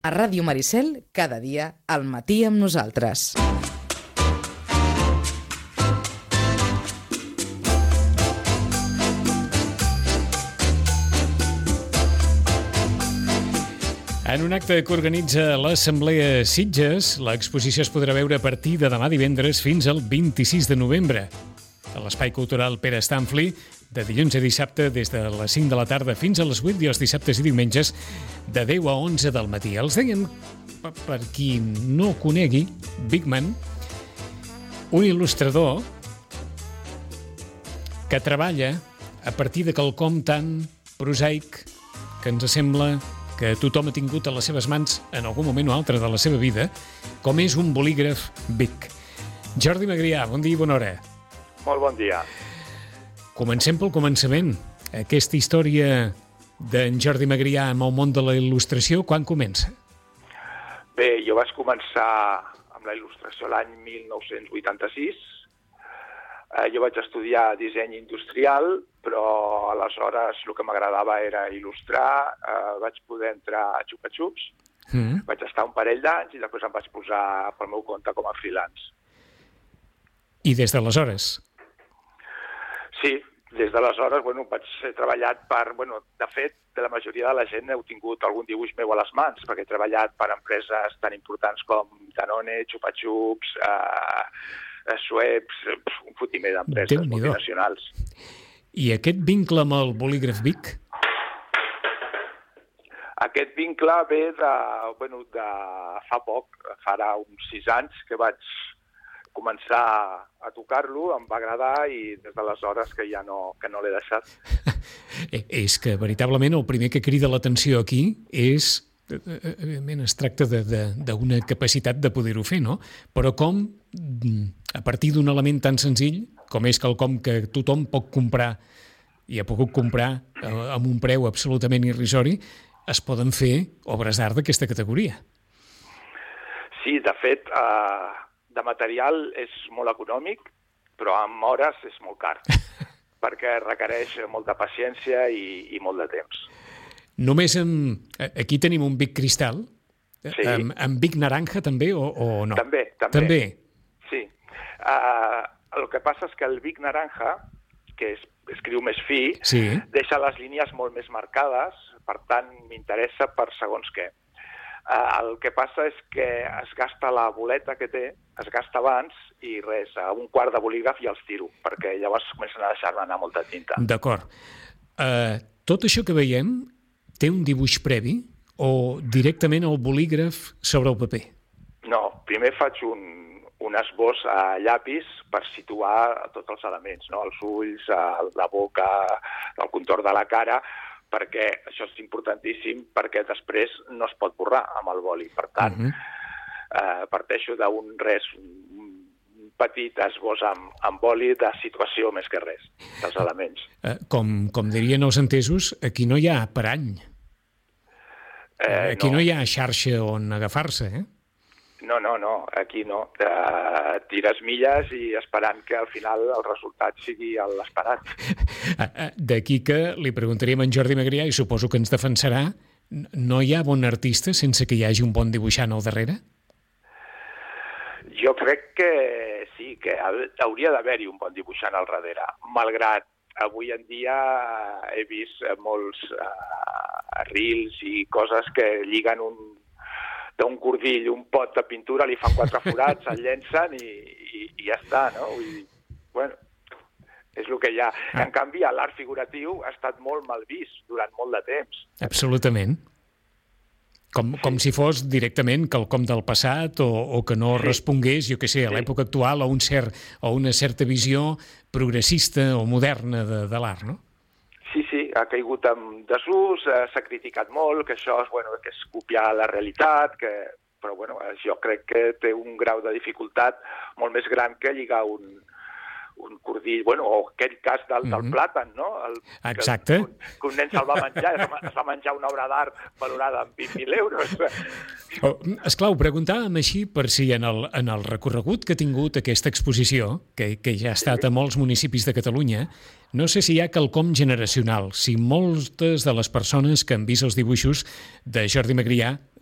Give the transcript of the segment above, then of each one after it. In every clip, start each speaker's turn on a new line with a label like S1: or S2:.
S1: A Ràdio Maricel, cada dia, al matí amb nosaltres.
S2: En un acte que organitza l'Assemblea Sitges, l'exposició es podrà veure a partir de demà divendres fins al 26 de novembre. A l'Espai Cultural Pere Stanfli, de dilluns a dissabte, des de les 5 de la tarda fins a les 8 i els dissabtes i diumenges, de 10 a 11 del matí. Els dèiem, per qui no conegui, Bigman, un il·lustrador que treballa a partir de quelcom tan prosaic que ens sembla que tothom ha tingut a les seves mans en algun moment o altre de la seva vida, com és un bolígraf Bic. Jordi Magrià, bon dia i bona hora.
S3: Molt bon dia.
S2: Comencem pel començament. Aquesta història d'en Jordi Magrià amb el món de la il·lustració, quan comença?
S3: Bé, jo vaig començar amb la il·lustració l'any 1986. Jo vaig estudiar disseny industrial, però aleshores el que m'agradava era il·lustrar. Vaig poder entrar a Xupa Xups. Vaig estar un parell d'anys i després em vaig posar pel meu compte com a freelance.
S2: I des d'aleshores?
S3: Sí, des d'aleshores vaig treballat per... de fet, de la majoria de la gent heu tingut algun dibuix meu a les mans, perquè he treballat per empreses tan importants com Danone, Xupa Xups, Schweppes, un fotimer d'empreses multinacionals.
S2: I aquest vincle amb el bolígraf Bic?
S3: Aquest vincle ve de fa poc, farà uns 6 anys que vaig començar a tocar-lo, em va agradar i des d'aleshores que ja no l'he deixat.
S2: És que veritablement el primer que crida l'atenció aquí és, evidentment es tracta d'una capacitat de poder-ho fer, no? Però com, a partir d'un element tan senzill, com és quelcom que tothom pot comprar i ha pogut comprar amb un preu absolutament irrisori, es poden fer obres d'art d'aquesta categoria.
S3: Sí, de fet, de material és molt econòmic, però amb hores és molt car, perquè requereix molta paciència i molt de temps.
S2: Només aquí tenim un Bic cristal,
S3: sí.
S2: Amb Bic naranja també o no?
S3: També. Sí. El que passa és que el Bic naranja, que escriu més fi,
S2: sí,
S3: deixa les línies molt més marcades, per tant m'interessa per segons què. El que passa és que es gasta la boleta que té, es gasta abans i res, a un quart de bolígraf i els tiro, perquè llavors comencen a deixar-me anar molta tinta.
S2: D'acord. Tot això que veiem té un dibuix previ o directament el bolígraf sobre el paper? No,
S3: primer faig un esbós a llapis per situar tots els elements, no? Els ulls, la boca, el contorn de la cara, perquè això és importantíssim, perquè després no es pot borrar amb el boli. Per tant, parteixo d'un petit esbós amb boli de situació més que res, dels elements.
S2: Com dirien els entesos, aquí no hi ha parany. Aquí no hi ha xarxa on agafar-se, eh?
S3: No, aquí no. Tires milles i esperant que al final el resultat sigui l'esperat.
S2: D'aquí que li preguntaríem a en Jordi Magrià, i suposo que ens defensarà, no hi ha bon artista sense que hi hagi un bon dibuixant al darrere?
S3: Jo crec que sí, que hauria d'haver-hi un bon dibuixant al darrere, malgrat avui en dia he vist molts reels i coses que lliguen d'un cordill, un pot de pintura, li fan 4 forats, el llencen i ja està, no? Vull dir, és el que hi ha. En canvi, l'art figuratiu ha estat molt mal vist durant molt de temps.
S2: Absolutament. Com si fos directament quelcom del passat o que no respongués, jo què sé, a l'època actual o una certa visió progressista o moderna de l'art, no?
S3: Sí, ha caigut en desús, s'ha criticat molt, que això que és copiar la realitat, però jo crec que té un grau de dificultat molt més gran que lligar un cordill, o aquell cas del plàtan, no?
S2: Exacte.
S3: Que un nen se'l va menjar, es va menjar una obra d'art valorada en 20.000 euros.
S2: Esclar, ho preguntàvem així per si en el recorregut que ha tingut aquesta exposició, que ja ha estat a molts municipis de Catalunya, no sé si hi ha quelcom generacional, si moltes de les persones que han vist els dibuixos de Jordi Magrià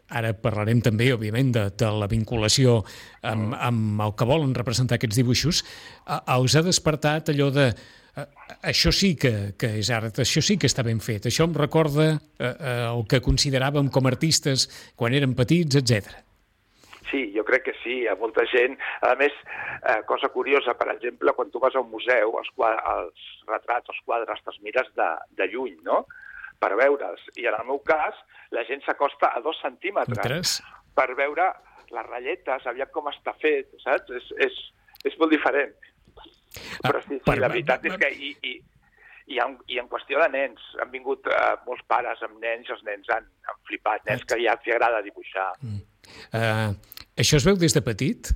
S2: ara parlarem també, òbviament, de la vinculació amb el que volen representar aquests dibuixos, us ha despertat allò de això sí que és art, això sí que està ben fet, això em recorda el que consideràvem com a artistes quan érem petits, etc.
S3: Sí, jo crec que sí, a molta gent. A més, cosa curiosa, per exemple, quan tu vas a un museu, els retrats, els quadres, te'ls mires de lluny, no?, per veure'ls. I en el meu cas, la gent s'acosta a 2 centímetres per veure les ratlletes, aviam com està fet, saps? És molt diferent. Però sí, la veritat és que... I en qüestió de nens, han vingut molts pares amb nens i els nens han flipat, nens que ja els agrada dibuixar.
S2: Això es veu des de petit?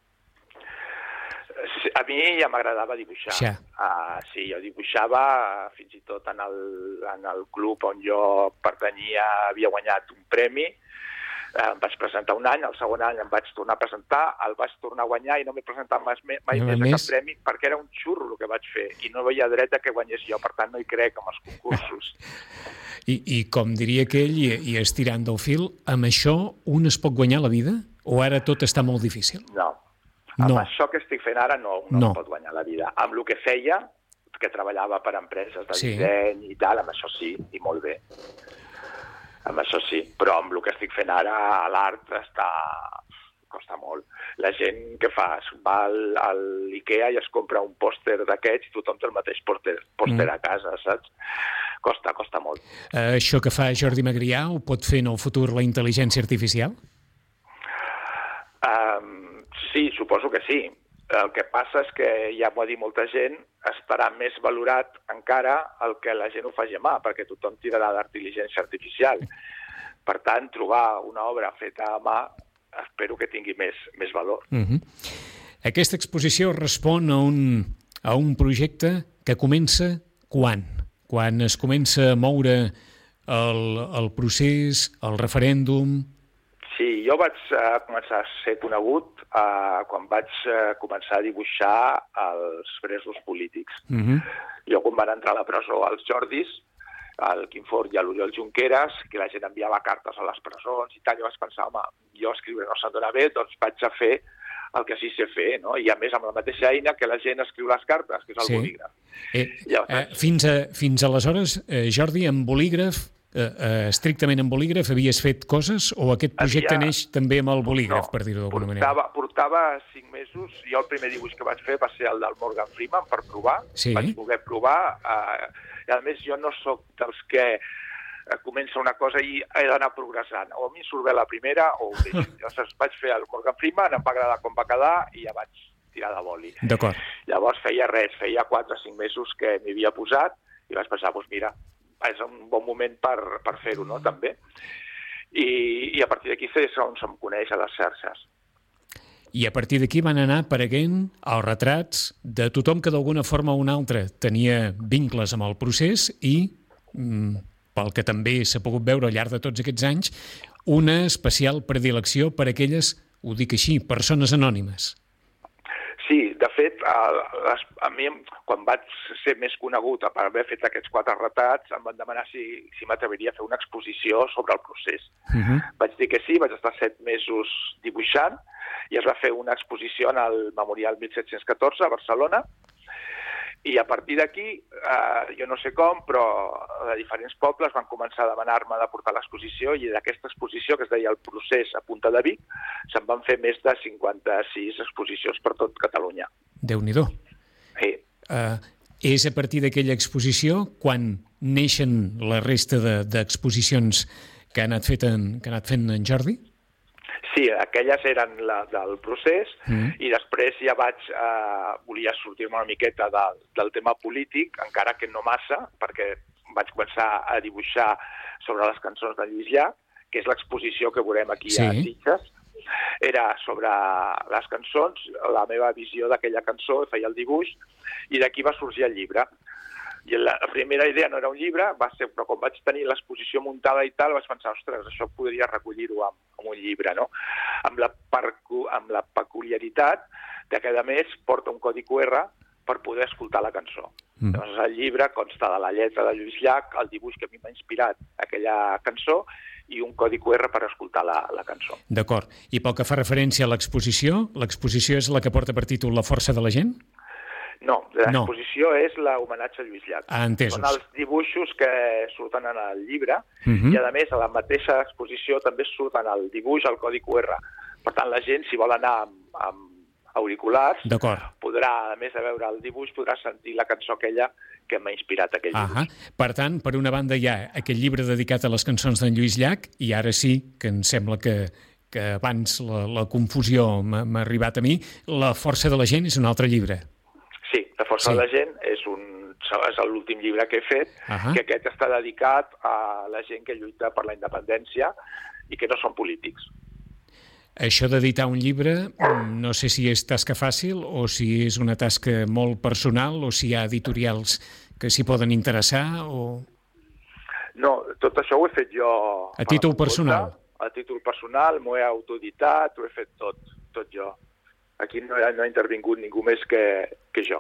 S3: A mi ja m'agradava dibuixar. Sí, jo dibuixava, fins i tot en el club on jo pertanyia havia guanyat un premi, em vaig presentar un any, el segon any em vaig tornar a presentar, el vaig tornar a guanyar i no m'he presentat mai més a cap premi perquè era un xurro el que vaig fer i no veia dret a que guanyés jo, per tant no hi crec en els concursos.
S2: I com diria aquell, i estirant del fil, amb això un es pot guanyar la vida? O ara tot està molt difícil?
S3: No. Amb això que estic fent ara no es pot guanyar la vida. Amb el que feia, que treballava per empreses de disseny i tal, amb això sí, i molt bé. Amb això sí, però amb el que estic fent ara, l'art costa molt. La gent que fa, va a l'Ikea i es compra un pòster d'aquests i tothom té el mateix pòster a casa, saps? Costa molt.
S2: Això que fa Jordi Magrià ho pot fer en el futur la intel·ligència artificial?
S3: Sí, suposo que sí. El que passa és que, ja m'ho ha dit molta gent, estarà més valorat encara el que la gent ho faci a mà, perquè tothom tirarà d'intel·ligència artificial. Per tant, trobar una obra feta a mà espero que tingui més valor.
S2: Aquesta exposició respon a un projecte que comença quan? Quan es comença a moure el procés, el referèndum...
S3: Sí, jo vaig començar a ser conegut quan vaig començar a dibuixar els presos polítics. Jo quan van entrar a la presó els Jordis, el Quim Forn i l'Oriol Junqueras, que la gent enviava cartes a les presons i tal, jo vaig pensar, home, jo escriure no se'm dona bé, doncs vaig a fer el que sí sé fer, no? I a més amb la mateixa eina que la gent escriu les cartes, que és el bolígraf.
S2: Fins aleshores, Jordi, amb bolígraf, estrictament en bolígraf, havies fet coses o aquest projecte neix també amb el bolígraf, per dir-ho d'alguna manera?
S3: Portava 5 mesos. Jo el primer dibuix que vaig fer va ser el del Morgan Freeman per provar. Vaig poder provar. I a més jo no sóc dels que comença una cosa i he d'anar progressant. O a mi surt bé la primera o ho deixo. Llavors vaig fer el Morgan Freeman, em va agradar com va quedar i ja vaig tirar de boli.
S2: D'acord.
S3: Llavors feia 4 o 5 mesos que m'hi havia posat i vaig pensar, doncs mira, és un bon moment per fer-ho, no?, també. I a partir d'aquí és on se'm coneix a les xarxes.
S2: I a partir d'aquí van anar apareguent els retrats de tothom que d'alguna forma o una altra tenia vincles amb el procés i, pel que també s'ha pogut veure al llarg de tots aquests anys, una especial predilecció per aquelles, ho dic així, persones anònimes. Sí,
S3: de fet, a mi, quan vaig ser més conegut per haver fet aquests 4 retrats, em van demanar si m'atreviria a fer una exposició sobre el procés. Vaig dir que sí, vaig estar 7 mesos dibuixant i es va fer una exposició en el Memorial 1714 a Barcelona i a partir d'aquí, jo no sé com, però de diferents pobles van començar a demanar-me de portar l'exposició i d'aquesta exposició, que es deia El procés a Punta de Vic, se'n van fer més de 56 exposicions per tot Catalunya.
S2: Déu-n'hi-do.
S3: Sí.
S2: És a partir d'aquella exposició quan neixen la resta d'exposicions que ha anat fent en Jordi?
S3: Sí, aquelles eren del procés i després ja volia sortir-me una miqueta del tema polític, encara que no massa, perquè vaig començar a dibuixar sobre les cançons de Lluís Llach, que és l'exposició que veurem aquí a Sitges. Era sobre les cançons, la meva visió d'aquella cançó, feia el dibuix, i d'aquí va sorgir el llibre. I la primera idea no era un llibre, però quan vaig tenir l'exposició muntada i tal, vaig pensar, ostres, això podria recollir-ho en un llibre, no? Amb la peculiaritat que, a més, porta un codi QR per poder escoltar la cançó. Llavors, el llibre consta de la lletra de Lluís Llach, el dibuix que a mi m'ha inspirat aquella cançó, i un codi QR per escoltar la cançó.
S2: D'acord. I pel que fa referència a l'exposició és la que porta per títol La força de la gent?
S3: No, l'exposició és l'homenatge a Lluís Llach.
S2: Entesos.
S3: Són els dibuixos que surten en el llibre i, a més, a la mateixa exposició també surten el dibuix, el codi QR. Per tant, la gent, si vol anar amb auriculars, podrà, a més de veure el dibuix, podrà sentir la cançó aquella que m'ha inspirat aquell dibuix.
S2: Per tant, per una banda hi ha aquest llibre dedicat a les cançons d'en Lluís Llach i ara sí que em sembla que abans la confusió m'ha arribat a mi. La força de la gent és un altre llibre.
S3: Sí, La força de la gent és l'últim llibre que he fet, que aquest està dedicat a la gent que lluita per la independència i que no són polítics.
S2: Això d'editar un llibre, no sé si és tasca fàcil o si és una tasca molt personal o si hi ha editorials que s'hi poden interessar o... No,
S3: tot això ho he fet jo...
S2: A títol personal?
S3: A títol personal, m'ho he autoeditat, ho he fet tot jo. Aquí no ha intervingut ningú més que jo.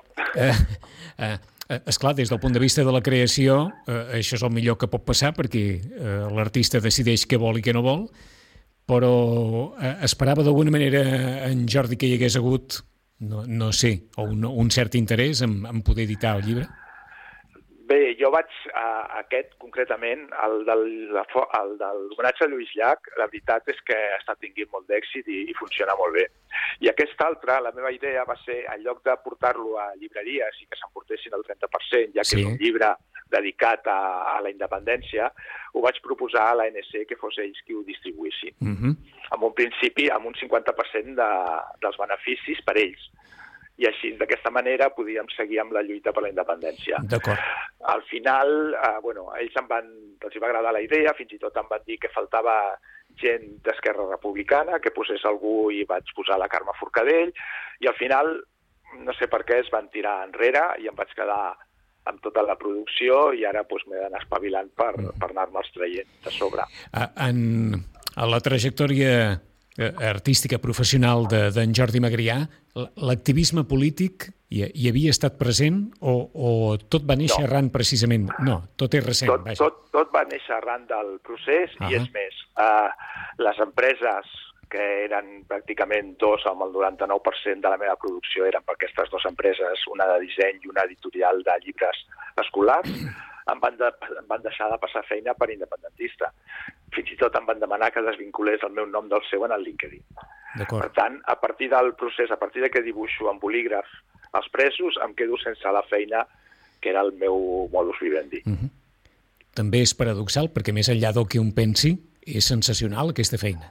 S2: Esclar, des del punt de vista de la creació, això és el millor que pot passar perquè l'artista decideix què vol i què no vol, però esperava d'alguna manera en Jordi que hi hagués hagut, no sé, un cert interès en poder editar el llibre?
S3: Bé, jo vaig, aquest concretament, el del l'homenatge a Lluís Llach, la veritat és que està tinguent molt d'èxit i funciona molt bé. I aquest altre, la meva idea va ser, en lloc de portar-lo a llibreries i que s'emportessin el 30%, ja que és un llibre dedicat a la independència, ho vaig proposar a l'ANC que fos ells qui ho distribuïssin. En un principi, amb un 50% dels beneficis per ells. I així, d'aquesta manera, podíem seguir amb la lluita per la independència.
S2: D'acord.
S3: Al final, ells els va agradar la idea, fins i tot em van dir que faltava gent d'Esquerra Republicana, que posés algú i vaig posar la Carme Forcadell, i al final, no sé per què, es van tirar enrere i em vaig quedar amb tota la producció i ara m'he d'anar espavilant per anar-me'ls traient de sobre.
S2: A la trajectòria artística professional d'en Jordi Magrià, l'activisme polític hi havia estat present o tot va néixer arran precisament? No, tot és recent.
S3: Tot va néixer arran del procés i és més, les empreses que eren pràcticament dos, amb el 99% de la meva producció eren per aquestes dues empreses, una de disseny i una editorial de llibres escolars, em van deixar de passar feina per independentista. Fins i tot em van demanar que desvinculés el meu nom del seu en el LinkedIn. Per tant, a partir del procés, a partir que dibuixo amb bolígraf els presos, em quedo sense la feina que era el meu modus vivendi.
S2: També és paradoxal, perquè més enllà del que un pensi, és sensacional aquesta feina.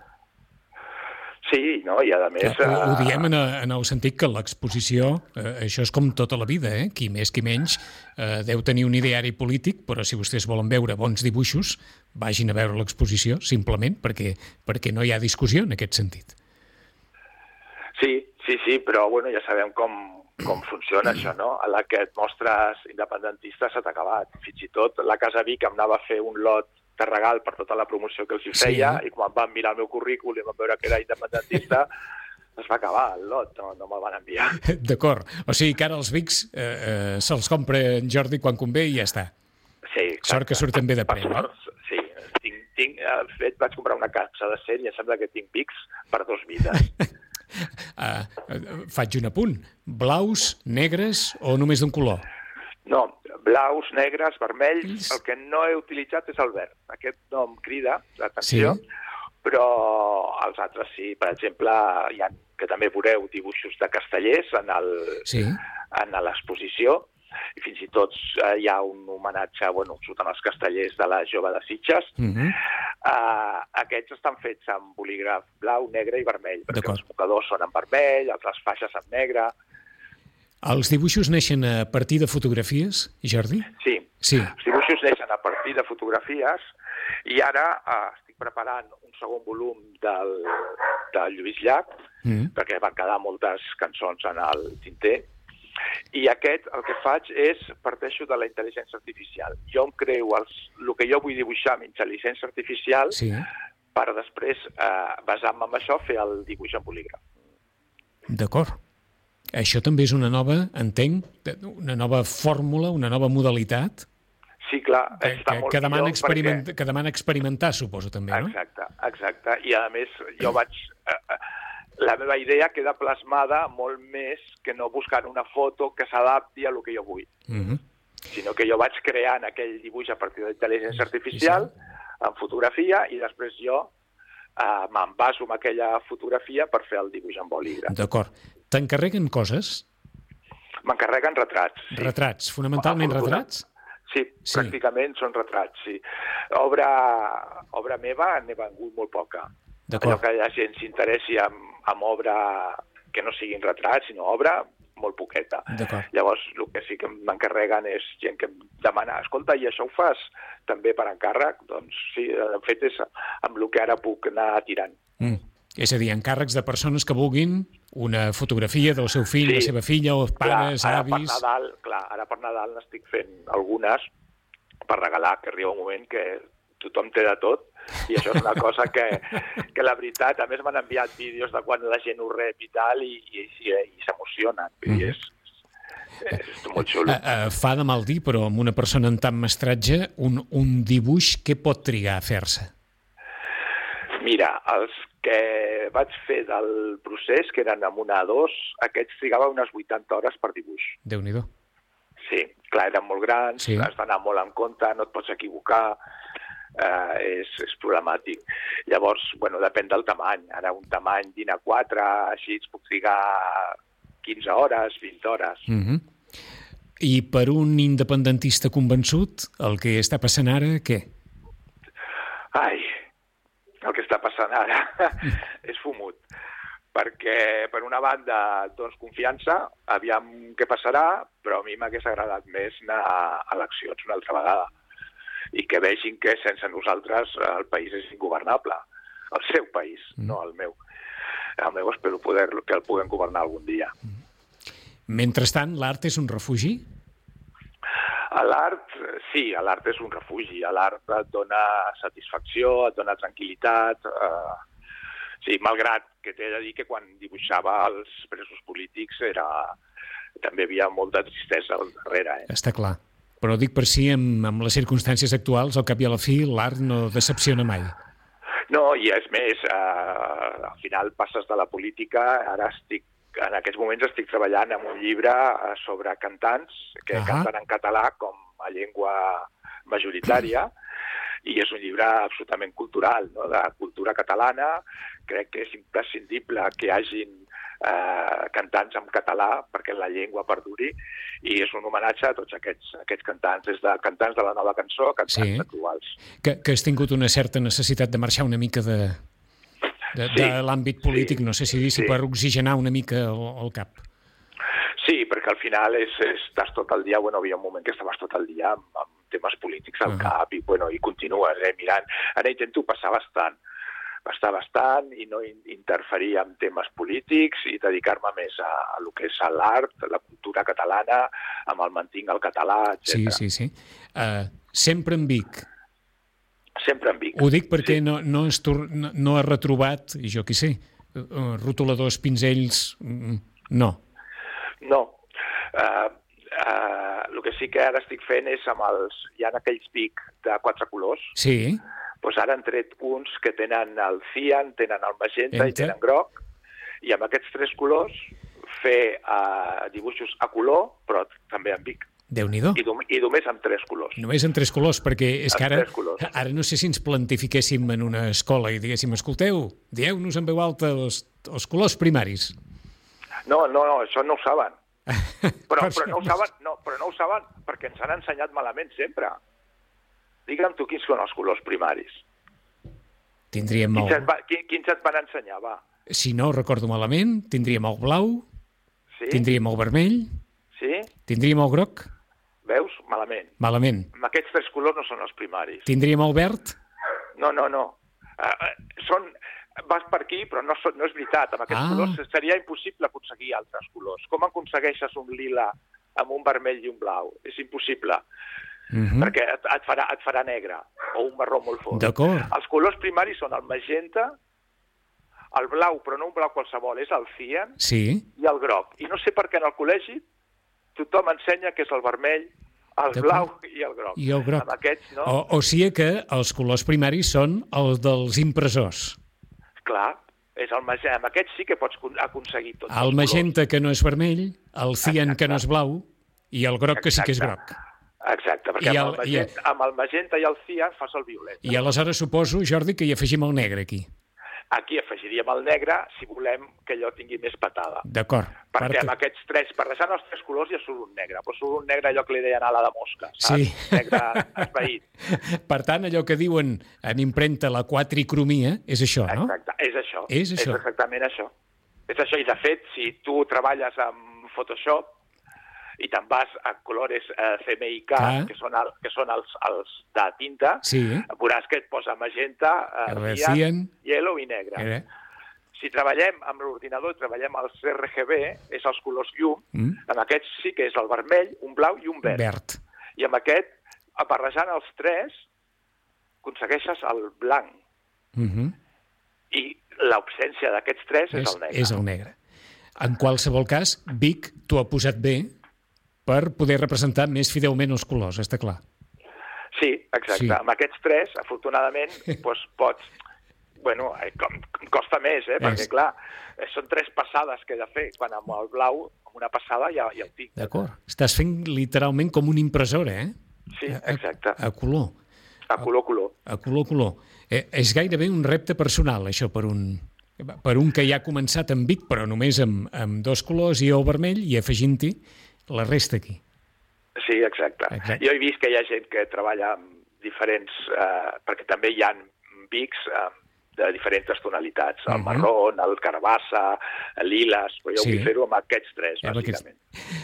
S3: Sí, no? I a més...
S2: Ho diem en el sentit que l'exposició, això és com tota la vida, qui més qui menys deu tenir un ideari polític, però si vostès volen veure bons dibuixos, vagin a veure l'exposició, simplement, perquè no hi ha discussió en aquest sentit.
S3: Sí, però ja sabem com funciona això, no? A la que et mostres independentista s'ha acabat. Fins i tot la Casa Vic em anava a fer un lot de regal per tota la promoció que els hi feia i quan van mirar el meu currículum i van veure que era independentista es va acabar el lot, no me'l van enviar.
S2: D'acord, o sigui que ara els Vics se'ls compra en Jordi quan convé i ja està.
S3: Sí, exacte.
S2: Sort que surten bé de preu.
S3: Sí, de fet vaig comprar una capsa de 100 i em sembla que tinc Vics per 2 vides.
S2: Faig un apunt. Blaus, negres o només d'un color?
S3: No, blaus, negres, vermells. El que no he utilitzat és el verd. Aquest no em crida l'atenció, però els altres sí. Per exemple, que també veureu dibuixos de castellers en l'exposició, i fins i tot hi ha un homenatge, surten els castellers de la Jove de Sitges. Aquests estan fets amb bolígraf blau, negre i vermell, perquè els mocadors són en vermell, les faixes en negre.
S2: Els dibuixos neixen a partir de fotografies, Jordi?
S3: Sí. Els dibuixos neixen a partir de fotografies i ara estic preparant un segon volum de Lluís Llach, perquè van quedar moltes cançons en el tinter, i aquest el que faig és parteixo de la intel·ligència artificial. Jo em creo el que jo vull dibuixar amb intel·ligència artificial per després, basant-me en això, fer el dibuix en bolígraf.
S2: D'acord. Això també és una nova, entenc, una nova fórmula, una nova modalitat?
S3: Sí, clar, està molt millor
S2: que demana experimentar, suposo, també, no?
S3: Exacte. I, a més, jo la meva idea queda plasmada molt més que no buscant una foto que s'adapti a lo que jo vull. Sinó que jo vaig creant aquell dibuix a partir de intel·ligència artificial, en fotografia, i després jo m'envaso amb aquella fotografia per fer el dibuix amb bolígraf.
S2: D'acord. T'encarreguen coses?
S3: M'encarreguen retrats. Sí.
S2: Retrats, fonamentalment retrats?
S3: Sí, pràcticament són retrats, sí. Obra meva n'he vengut molt poca. Allò que la gent s'interessi en obra que no siguin retrats, sinó obra molt poqueta. Llavors, el que sí que m'encarreguen és gent que em demana, escolta, i això ho fas també per encàrrec? Doncs sí, de fet és amb el que ara puc anar tirant.
S2: És a dir, encàrrecs de persones que vulguin una fotografia del seu fill, la seva filla, o pares, avis...
S3: Ara per Nadal n'estic fent algunes per regalar, que arriba un moment que tothom té de tot, i això és una cosa que la veritat, a més m'han enviat vídeos de quan la gent ho rep i tal, i s'emocionen. És molt xulo.
S2: Fa de mal dir, però amb una persona amb tant mestratge, un dibuix, què pot trigar a fer-se?
S3: Mira, els que vaig fer del procés, que eren amb una A2, aquests trigava unes 80 hores per dibuix.
S2: Déu-n'hi-do.
S3: Sí, clar, eren molt grans, has d'anar molt en compte, no et pots equivocar, és problemàtic. Llavors, depèn del tamany. Ara un tamany d'A4, així et puc trigar 15 hores, 20 hores.
S2: I per un independentista convençut, el que està passant ara, què?
S3: El que està passant ara és fumut, perquè per una banda dones confiança, aviam què passarà, però a mi m'hagués agradat més anar a eleccions una altra vegada i que vegin que sense nosaltres el país és ingovernable, el seu país, no el meu. El meu espero que el puguem governar algun dia.
S2: Mentrestant, l'art és un refugi?
S3: L'art, sí, l'art és un refugi. L'art et dona satisfacció, et dona tranquil·litat. Sí, malgrat que t'he de dir que quan dibuixava els presos polítics també havia molta tristesa al darrere.
S2: Està clar. Però dic per si, amb les circumstàncies actuals, al cap i a la fi, l'art no decepciona mai.
S3: No, i és més, al final passes de la política, en aquests moments estic treballant en un llibre sobre cantants que canten en català com a llengua majoritària, i és un llibre absolutament cultural, no? De cultura catalana. Crec que és imprescindible que hi hagin cantants en català perquè la llengua perduri, i és un homenatge a tots aquests cantants, des de cantants de la nova cançó a cantants actuals.
S2: Que has tingut una certa necessitat de marxar una mica de l'àmbit polític, no sé si dir, per oxigenar una mica el cap.
S3: Sí, perquè al final estàs tot el dia, havia un moment que estaves tot el dia amb temes polítics al cap i continues mirant. Ara intento passar bastant i no interferir en temes polítics i dedicar-me més a lo que és l'art, la cultura catalana, amb el mantinc el català, etc.
S2: Sí. Sempre en Vic.
S3: Sempre en Vic.
S2: Ho dic perquè no has retrobat, i jo què sé, rotuladors, pinzells... No.
S3: No. El que sí que ara estic fent és amb hi ha aquells Vic de 4 colors.
S2: Sí.
S3: Doncs ara han tret uns que tenen el cian, tenen el magenta i tenen groc, i amb aquests 3 colors fer dibuixos a color, però també en Vic.
S2: Déu-n'hi-do.
S3: I només amb 3 colors.
S2: Només amb 3 colors, perquè és que ara no sé si ens plantifiquéssim en una escola i diguéssim, escolteu, dieu-nos en veu alta els colors primaris.
S3: No, això no ho saben. Però no ho saben perquè ens han ensenyat malament sempre. Digue'm tu quins són els colors primaris.
S2: Tindríem
S3: Quins et van ensenyar, va?
S2: Si no recordo malament, tindríem el blau, tindríem el vermell, tindríem el groc.
S3: Veus? Malament.
S2: Malament.
S3: Amb aquests 3 colors no són els primaris.
S2: Tindríem el verd?
S3: No. Vas per aquí, però no és veritat. Amb aquests colors seria impossible aconseguir altres colors. Com aconsegueixes un lila amb un vermell i un blau? És impossible. Perquè et farà negre o un marró molt fort.
S2: D'acord.
S3: Els colors primaris són el magenta, el blau, però no un blau qualsevol, és el cian i el groc. I no sé per què en el col·legi tothom ensenya que és el vermell, el blau i el groc.
S2: I el groc.
S3: Amb aquests, no?
S2: O sigui que els colors primaris són els dels impressors.
S3: Clar, és el magenta. Amb aquests sí que pots aconseguir tots
S2: el magenta, que no és vermell, el cian, que no és blau, i el groc, que sí que és groc.
S3: Exacte, perquè amb el magenta i el cian fas el violet.
S2: I aleshores suposo, Jordi, que hi afegim el negre aquí.
S3: Aquí afegiríem el negre si volem que allò tingui més patada.
S2: D'acord.
S3: Perquè amb aquests tres, barrejant els tres colors ja surt un negre, però surt un negre allò que li deien ala de mosca, saps?
S2: Sí.
S3: Negre esvaït.
S2: Per tant, allò que diuen en impremta la quatricromia és això, no?
S3: Exacte, és això.
S2: És això.
S3: És exactament això. És això, i de fet, si tu treballes amb Photoshop i te'n vas a colores CMYK, que són els de tinta, veuràs que et posa magenta, cian, yellow i negre. Si treballem amb l'ordinador, treballem els RGB, és els colors llum, amb aquests sí que és el vermell, un blau i un verd. I amb aquest, barrejant els tres, aconsegueixes el blanc. I l'absència d'aquests tres és el negre.
S2: És el negre. En qualsevol cas, Vic t'ho ha posat bé per poder representar més fidelment els colors, està clar.
S3: Sí, exacte. Sí. Amb aquests tres, afortunadament, doncs pots... Bueno, costa més, perquè, clar, són tres passades que he de fer, quan amb el blau, amb una passada, ja el tinc.
S2: D'acord. Estàs fent literalment com una impressora,
S3: Sí, exacte.
S2: A color.
S3: A color.
S2: A color. És gairebé un repte personal, això, per un que ja ha començat amb Vic, però només amb dos colors i el vermell, i afegint-hi la resta aquí.
S3: Sí, exacte. Jo he vist que hi ha gent que treballa amb diferents... perquè també hi ha Vics de diferents tonalitats. El marró, el carbassa, el liles, però jo vull fer-ho amb aquests tres, bàsicament.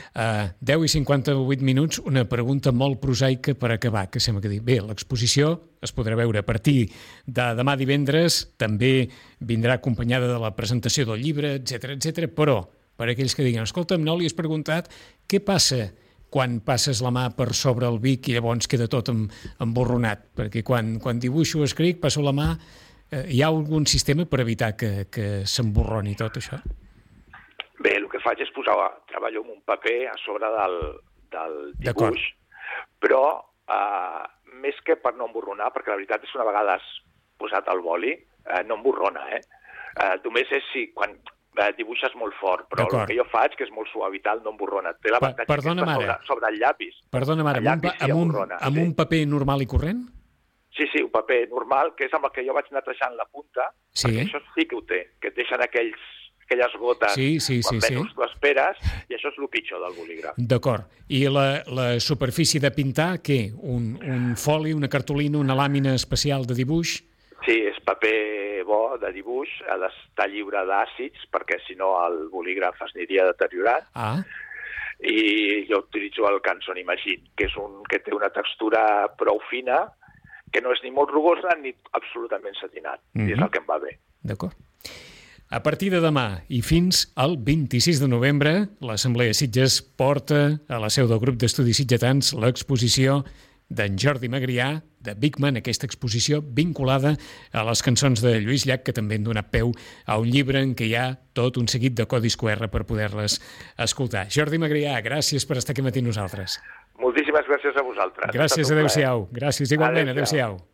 S2: 10 i 58 minuts, una pregunta molt prosaica per acabar, que sembla que dic, bé, l'exposició es podrà veure a partir de demà divendres, també vindrà acompanyada de la presentació del llibre, etc, però per aquells que diguin, escolta'm, no li has preguntat què passa quan passes la mà per sobre el Vic i llavors queda tot emborronat, perquè quan dibuixo o escric, passo la mà, hi ha algun sistema per evitar que s'emborroni tot això?
S3: Bé, el que faig és treballo amb un paper a sobre del dibuix, però més que per no emborronar, perquè la veritat és que una vegada has posat el boli, no emborrona, només és si quan dibuixes molt fort, però el que jo faig, que és molt suau i tal, no emborrona. Té l'avantatge sobre el llapis.
S2: Perdona, mare, amb un paper normal i corrent?
S3: Sí, un paper normal, que és amb el que jo vaig netejant la punta, perquè això sí que ho té, que et deixen aquelles gotes quan menys tu esperes, i això és el pitjor del bolígraf.
S2: D'acord. I la superfície de pintar, què? Un foli, una cartolina, una làmina especial de dibuix?
S3: Sí, és paper bo de dibuix, ha d'estar lliure d'àcids, perquè si no el bolígraf es aniria deteriorat. I jo utilitzo el Canson Imagine, que és que té una textura prou fina, que no és ni molt rugosa ni absolutament satinat. I és el que em va bé.
S2: D'acord. A partir de demà i fins al 26 de novembre, l'Assemblea Sitges porta a la seu del grup d'estudis sitgetans l'exposició d'en Jordi Magrià, de Bigman, aquesta exposició vinculada a les cançons de Lluís Llach, que també han donat peu a un llibre en què hi ha tot un seguit de codis QR per poder-les escoltar. Jordi Magrià, gràcies per estar aquí matí amb nosaltres.
S3: Moltíssimes gràcies a vosaltres.
S2: Gràcies, adéu-siau. Gràcies, igualment, adéu-siau.